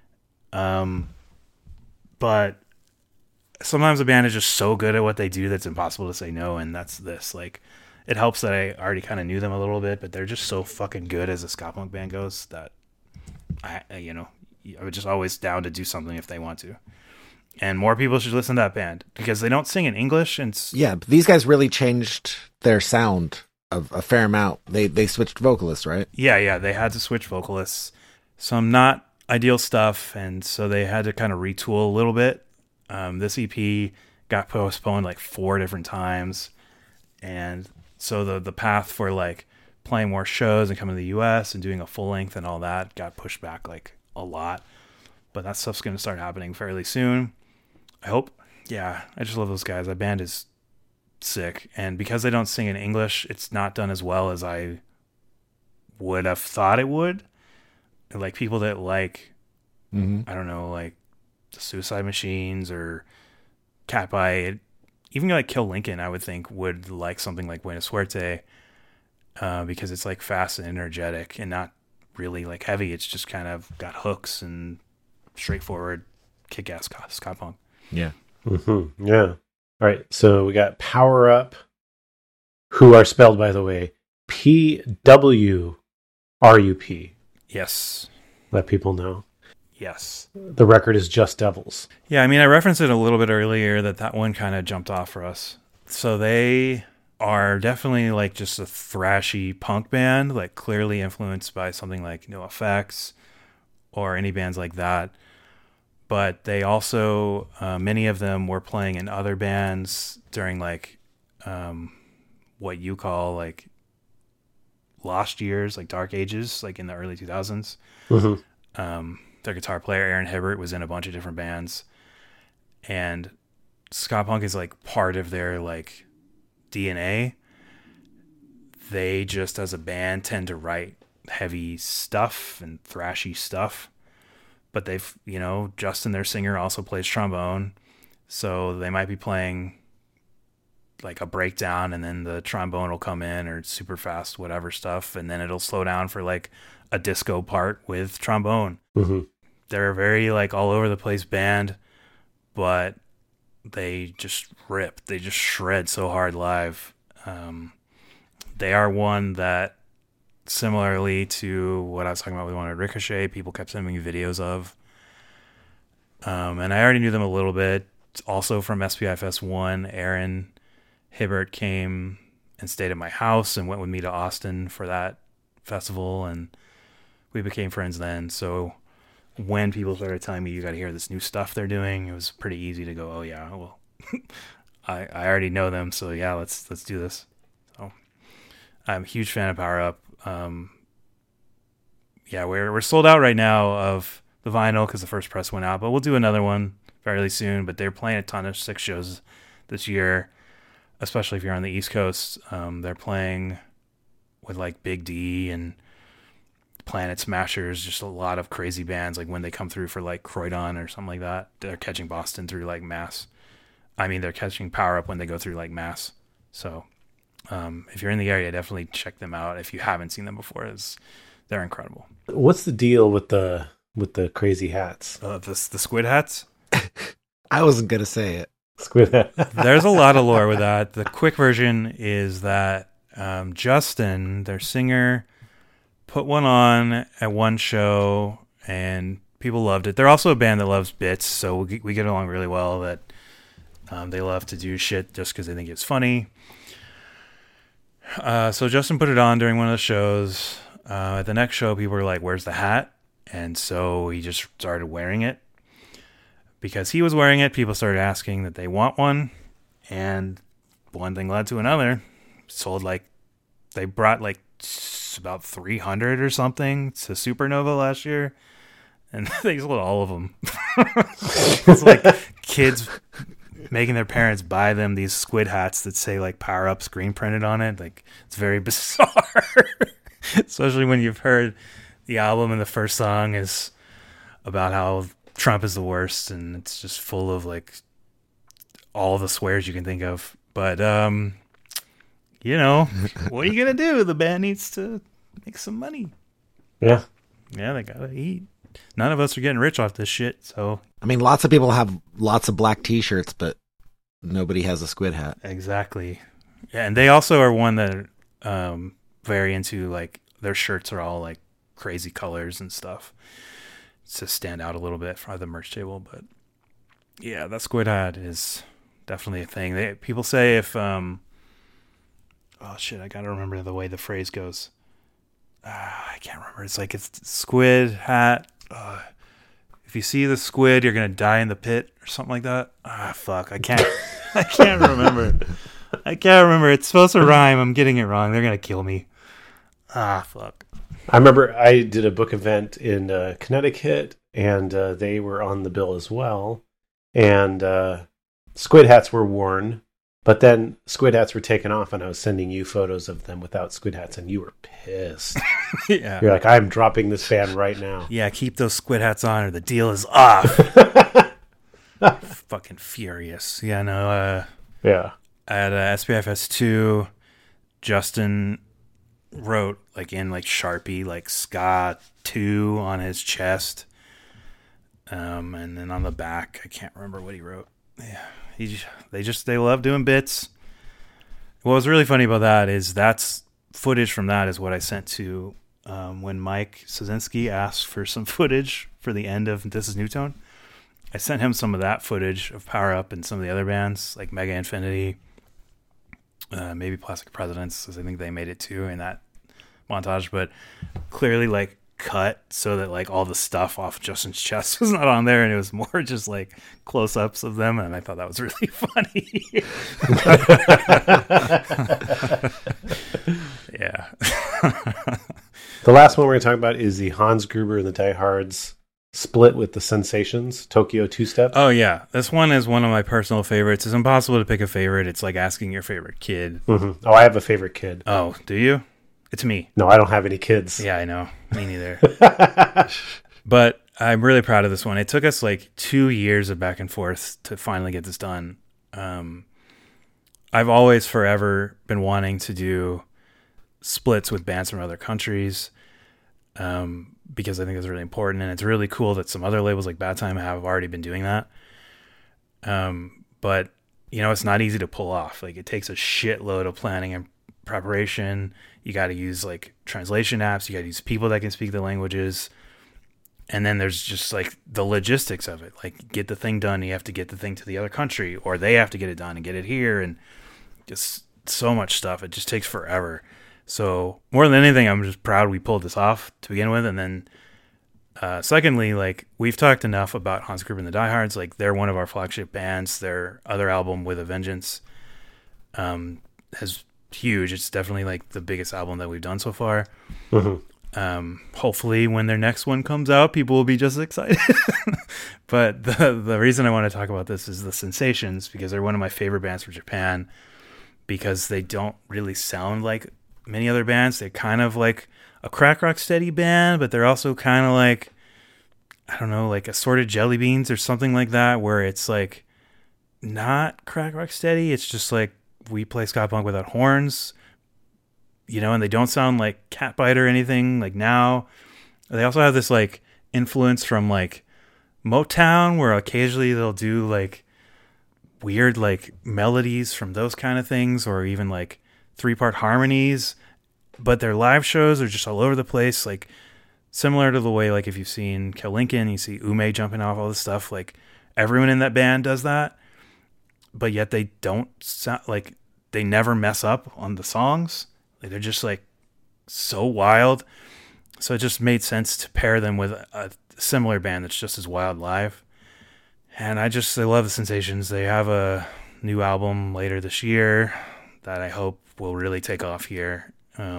But sometimes a band is just so good at what they do that's impossible to say no. And that's this, like, it helps that I already kind of knew them a little bit, but they're just so fucking good as a ska punk band goes that I was just always down to do something if they want to. And more people should listen to that band because they don't sing in English. And yeah, these guys really changed their sound a fair amount. They switched vocalists, right? Yeah, they had to switch vocalists. Some not ideal stuff, and so they had to kind of retool a little bit. This EP got postponed like 4 different times, and so the path for like playing more shows and coming to the US and doing a full length and all that got pushed back like a lot. But that stuff's going to start happening fairly soon, I hope. Yeah, I just love those guys. That band is sick, and because they don't sing in English, it's not done as well as I would have thought it would. Like people that like, I don't know, like the Suicide Machines or Catbite, even like Kill Lincoln, I would think would like something like Buena Suerte because it's like fast and energetic and not really like heavy. It's just kind of got hooks and straightforward kick-ass ska punk. Yeah. Mm-hmm. Yeah. All right. So we got Power Up, who are spelled, by the way, PWRUP. Yes. Let people know. Yes. The record is Just Devils. Yeah, I mean, I referenced it a little bit earlier that one kind of jumped off for us. So they are definitely like just a thrashy punk band, like clearly influenced by something like NoFX or any bands like that. But they also, many of them were playing in other bands during like what you call like lost years, like dark ages, like in the early 2000s. Mm-hmm. Their guitar player Aaron Hibbert was in a bunch of different bands, and ska punk is like part of their like DNA. they just as a band tend to write heavy stuff and thrashy stuff. But they've, Justin, their singer, also plays trombone. So they might be playing like a breakdown and then the trombone will come in, or super fast, whatever stuff. And then it'll slow down for like a disco part with trombone. Mm-hmm. They're a very like all over the place band, but they just rip. They just shred so hard live. They are one that, similarly to what I was talking about with one at Ricochet, people kept sending me videos of. And I already knew them a little bit. Also from SPI Fest 1, Aaron Hibbert came and stayed at my house and went with me to Austin for that festival, and we became friends then. So when people started telling me, you got to hear this new stuff they're doing, it was pretty easy to go, oh yeah, well, I already know them, so yeah, let's do this. So I'm a huge fan of Power Up. Yeah, we're sold out right now of the vinyl because the first press went out, but we'll do another one fairly soon. But they're playing a ton of 6 shows this year, especially if you're on the East Coast. They're playing with like Big D and Planet Smashers, just a lot of crazy bands. Like when they come through for like Croydon or something like that, they're catching Boston through like Mass. I mean, they're catching Power Up when they go through like Mass. So if you're in the area, definitely check them out. If you haven't seen them before, they're incredible. What's the deal with the crazy hats? The squid hats? I wasn't going to say it. Squid hat. There's a lot of lore with that. The quick version is that Justin, their singer, put one on at one show and people loved it. They're also a band that loves bits, so we get along really well. That they love to do shit just because they think it's funny. So Justin put it on during one of the shows. At the next show, people were like, where's the hat? And so he just started wearing it. Because he was wearing it, people started asking that they want one. And one thing led to another. They brought like about 300 or something to Supernova last year. And they sold all of them. It's like kids making their parents buy them these squid hats that say like Power Up screen printed on it. Like, it's very bizarre. Especially when you've heard the album and the first song is about how Trump is the worst, and it's just full of like all the swears you can think of. But what are you gonna do? The band needs to make some money. Yeah, they gotta eat. None of us are getting rich off this shit. So I mean, lots of people have lots of black T-shirts, but nobody has a squid hat. Exactly. Yeah, and they also are one that very into like their shirts are all like crazy colors and stuff to stand out a little bit from the merch table. But yeah, that squid hat is definitely a thing. People say if oh shit, I gotta remember the way the phrase goes. I can't remember. It's like, it's squid hat. If you see the squid, you're gonna die in the pit or something like that. Fuck, I can't remember. I can't remember. It's supposed to rhyme. I'm getting it wrong. They're gonna kill me. Fuck. I remember I did a book event in Connecticut, and they were on the bill as well. And squid hats were worn, but then squid hats were taken off, and I was sending you photos of them without squid hats, and you were pissed. Yeah. You're like, I'm dropping this band right now. Yeah, keep those squid hats on or the deal is off. Fucking furious. Yeah, no. Yeah. At SPFS 2, Justin wrote like in like Sharpie like Ska 2 on his chest, and then on the back I can't remember what he wrote. Yeah, they love doing bits. What was really funny about that is that's footage from that is what I sent to when Mike Sosinski asked for some footage for the end of This Is Newtone. I sent him some of that footage of Power Up and some of the other bands like Mega Infinity, maybe Plastic Presidents, because I think they made it too in that montage, but clearly like cut so that like all the stuff off Justin's chest was not on there, and it was more just like close-ups of them, and I thought that was really funny. Yeah. The last one we're going to talk about is the Hans Gruber and the Die Hards split with the Sensations, Tokyo Two Step. Oh yeah, this one is one of my personal favorites. It's impossible to pick a favorite. It's like asking your favorite kid. Mm-hmm. Oh, I have a favorite kid. Oh, do you? It's me. No, I don't have any kids. Yeah, I know. Me neither. But I'm really proud of this one. It took us like 2 years of back and forth to finally get this done. I've always forever been wanting to do splits with bands from other countries. Because I think it's really important, and it's really cool that some other labels like Bad Time have already been doing that. But it's not easy to pull off. Like, it takes a shitload of planning and preparation. You got to use like translation apps. You got to use people that can speak the languages. And then there's just like the logistics of it. Like, get the thing done. You have to get the thing to the other country, or they have to get it done and get it here. And just so much stuff. It just takes forever. So more than anything, I'm just proud we pulled this off to begin with. And then secondly, like, we've talked enough about Hans Gruber and the Diehards. Like, they're one of our flagship bands. Their other album, With a Vengeance, has huge. It's definitely like the biggest album that we've done so far. Mm-hmm. Hopefully when their next one comes out, people will be just excited. But the reason I want to talk about this is the Sensations, because they're one of my favorite bands from Japan, because they don't really sound like many other bands. They're kind of like a crack rock steady band, but they're also kind of like, I don't know, like Assorted Jelly Beans or something like that, where it's like not crack rock steady. It's just like, we play ska punk without horns, and they don't sound like Catbite or anything like now. They also have this like influence from like Motown, where occasionally they'll do like weird like melodies from those kind of things, or even like 3-part harmonies, but their live shows are just all over the place. Like, similar to the way, like, if you've seen Kill Lincoln, you see Ume jumping off all this stuff. Like, everyone in that band does that, but yet they don't sound like, they never mess up on the songs. Like, they're just like so wild. So it just made sense to pair them with a similar band that's just as wild live. And I love the Sensations. They have a new album later this year that I hope will really take off here.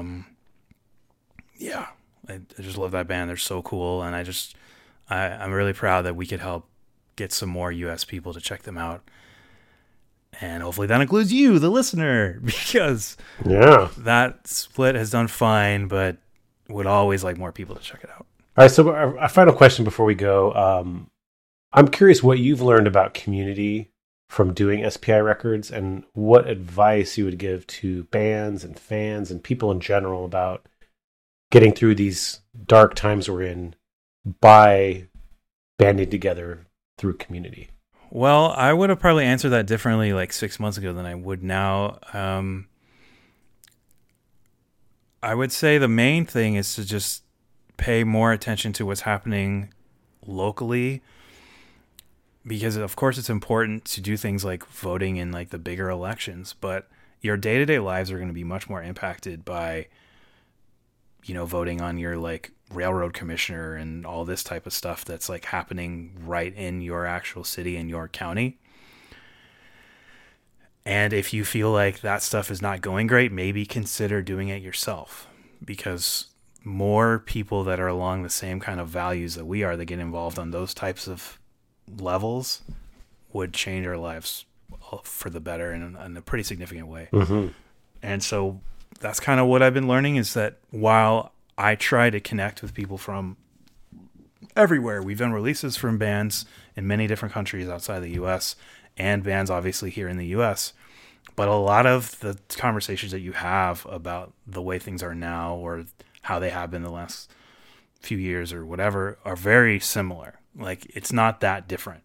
Yeah, I just love that band. They're so cool. And I'm really proud that we could help get some more US people to check them out. And hopefully that includes you, the listener, because that split has done fine, but would always like more people to check it out. All right, so our final question before we go. I'm curious what you've learned about community from doing SPI records, and what advice you would give to bands and fans and people in general about getting through these dark times we're in by banding together through community. Well, I would have probably answered that differently like 6 months ago than I would now. I would say the main thing is to just pay more attention to what's happening locally, because of course it's important to do things like voting in like the bigger elections, but your day-to-day lives are going to be much more impacted by, voting on your like railroad commissioner and all this type of stuff that's like happening right in your actual city and your county. And if you feel like that stuff is not going great, maybe consider doing it yourself, because more people that are along the same kind of values that we are that get involved on those types of levels would change our lives for the better in a pretty significant way. Mm-hmm. And so that's kind of what I've been learning, is that while I try to connect with people from everywhere, we've done releases from bands in many different countries outside the US and bands obviously here in the US, but a lot of the conversations that you have about the way things are now or how they have been the last few years or whatever are very similar. Like, it's not that different.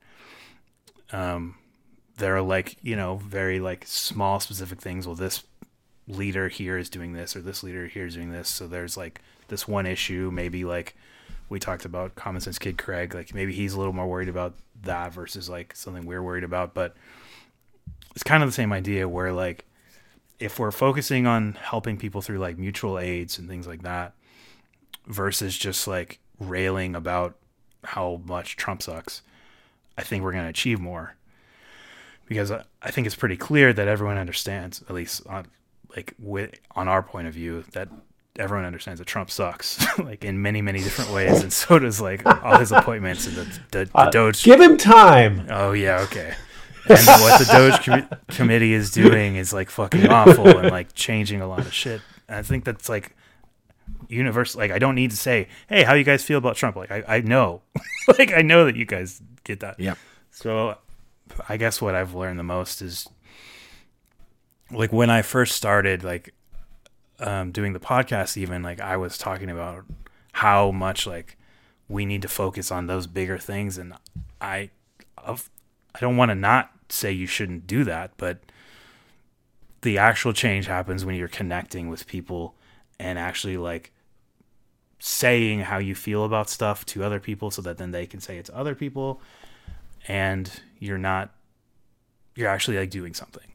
There are like, very like small specific things. Well, this leader here is doing this, or this leader here is doing this. So there's like this one issue, maybe like we talked about Common Sense Kid Craig, like maybe he's a little more worried about that versus like something we're worried about. But it's kind of the same idea where like, if we're focusing on helping people through like mutual aids and things like that versus just like railing about how much Trump sucks, I think we're going to achieve more, because I think it's pretty clear that everyone understands, at least on our point of view, that everyone understands that Trump sucks, like in many, many different ways, and so does like all his appointments and the Doge. Give him time. Oh yeah, okay. And what the Doge committee is doing is like fucking awful and like changing a lot of shit. And I think that's like universal. Like I don't need to say, "Hey, how you guys feel about Trump?" Like I know, like I know that you guys get that. Yeah. So I guess what I've learned the most is like when I first started like doing the podcast, even like I was talking about how much like we need to focus on those bigger things, and I don't want to not say you shouldn't do that, but the actual change happens when you're connecting with people and actually like saying how you feel about stuff to other people so that then they can say it to other people, and you're actually like doing something.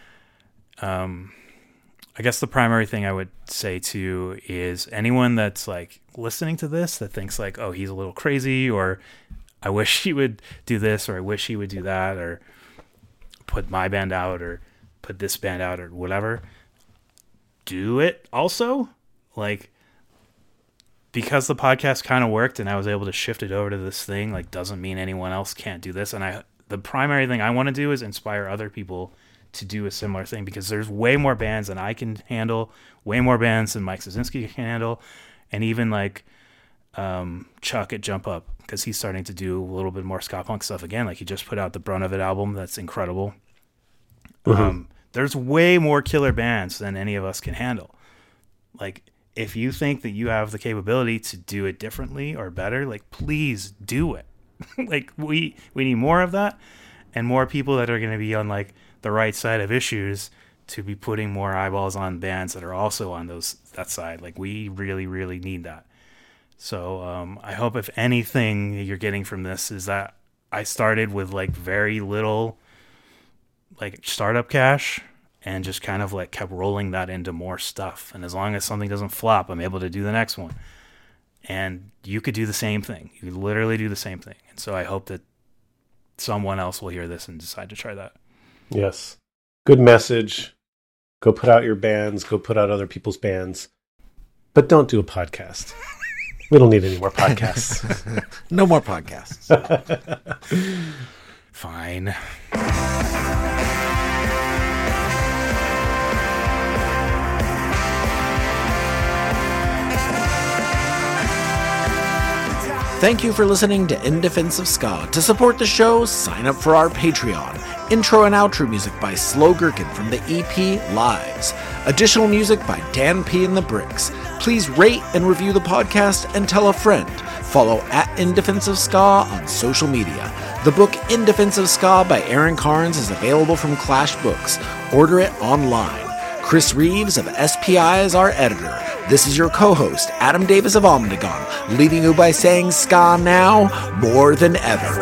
I guess the primary thing I would say too is anyone that's like listening to this that thinks like, oh, he's a little crazy, or I wish he would do this, or I wish he would do that, or put my band out, or put this band out, or whatever. Do it also. Like, because the podcast kind of worked and I was able to shift it over to this thing, like, doesn't mean anyone else can't do this. And the primary thing I want to do is inspire other people to do a similar thing, because there's way more bands than I can handle, way more bands than Mike Szynski can handle, and even like Chuck at Jump Up, because he's starting to do a little bit more ska punk stuff again. Like he just put out the Brunt of It album, that's incredible. Mm-hmm. There's way more killer bands than any of us can handle. Like if you think that you have the capability to do it differently or better, like please do it. Like we need more of that, and more people that are going to be on like the right side of issues to be putting more eyeballs on bands that are also on that side. Like we really, really need that. So I hope if anything you're getting from this is that I started with like very little like startup cash and just kind of like kept rolling that into more stuff. And as long as something doesn't flop, I'm able to do the next one. And you could do the same thing. You could literally do the same thing. And so I hope that someone else will hear this and decide to try that. Yes. Good message. Go put out your bands. Go put out other people's bands. But don't do a podcast. We don't need any more podcasts. No more podcasts. Fine. Thank you for listening to In Defense of Ska. To support the show, sign up for our Patreon. Intro and outro music by Slow Gherkin from the EP Lives. Additional music by Dan P. and the Bricks. Please rate and review the podcast and tell a friend. Follow at In Defense of Ska on social media. The book In Defense of Ska by Aaron Carnes is available from Clash Books. Order it online. Chris Reeves of SPI is our editor. This is your co-host, Adam Davis of Omnigone, leaving you by saying ska now more than ever.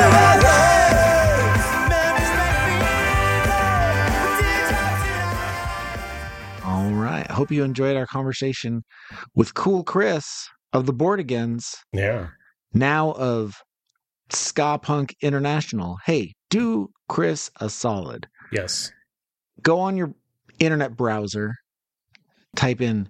All right. I hope you enjoyed our conversation with Cool Chris of the Board Agains. Yeah. Now of Ska Punk International. Hey, do Chris a solid. Yes. Go on your internet browser, type in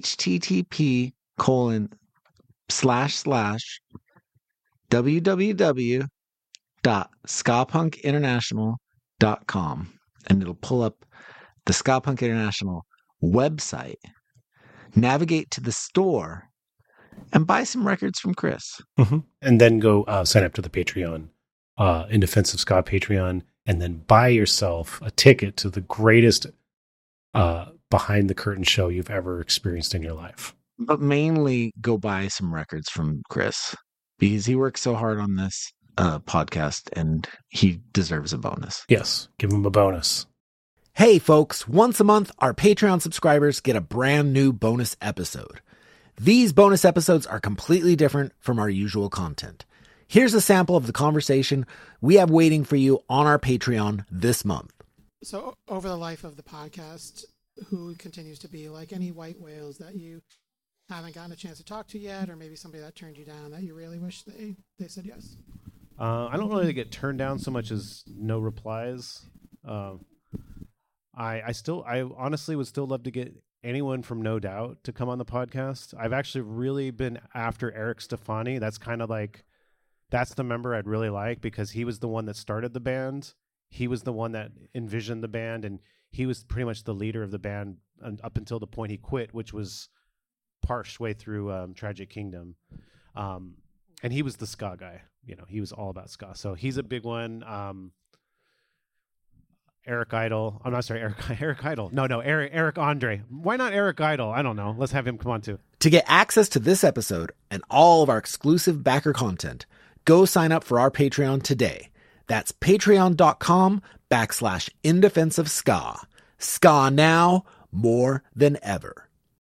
http://www.skapunkinternational.com, and it'll pull up the Ska Punk International website. Navigate to the store and buy some records from Chris. Mm-hmm. And then go sign up to the Patreon, In Defense of Ska Patreon, and then buy yourself a ticket to the greatest behind the curtain show you've ever experienced in your life. But mainly go buy some records from Chris, because he works so hard on this podcast and he deserves a bonus. Yes, give him a bonus. Hey folks, once a month, our Patreon subscribers get a brand new bonus episode. These bonus episodes are completely different from our usual content. Here's a sample of the conversation we have waiting for you on our Patreon this month. So over the life of the podcast, who continues to be like any white whales that you haven't gotten a chance to talk to yet, or maybe somebody that turned you down that you really wish they said yes? I don't really get turned down so much as no replies. I honestly would still love to get anyone from No Doubt to come on the podcast. I've actually really been after Eric Stefani. That's kind of like, that's the member I'd really like, because he was the one that started the band. He was the one that envisioned the band, and he was pretty much the leader of the band up until the point he quit, which was partway through Tragic Kingdom. And he was the ska guy. He was all about ska. So he's a big one. Eric Idle. I'm not sorry, Eric Idle. No, Eric Andre. Why not Eric Idle? I don't know. Let's have him come on too. To get access to this episode and all of our exclusive backer content, go sign up for our Patreon today. That's patreon.com/indefenseofska. Ska now more than ever.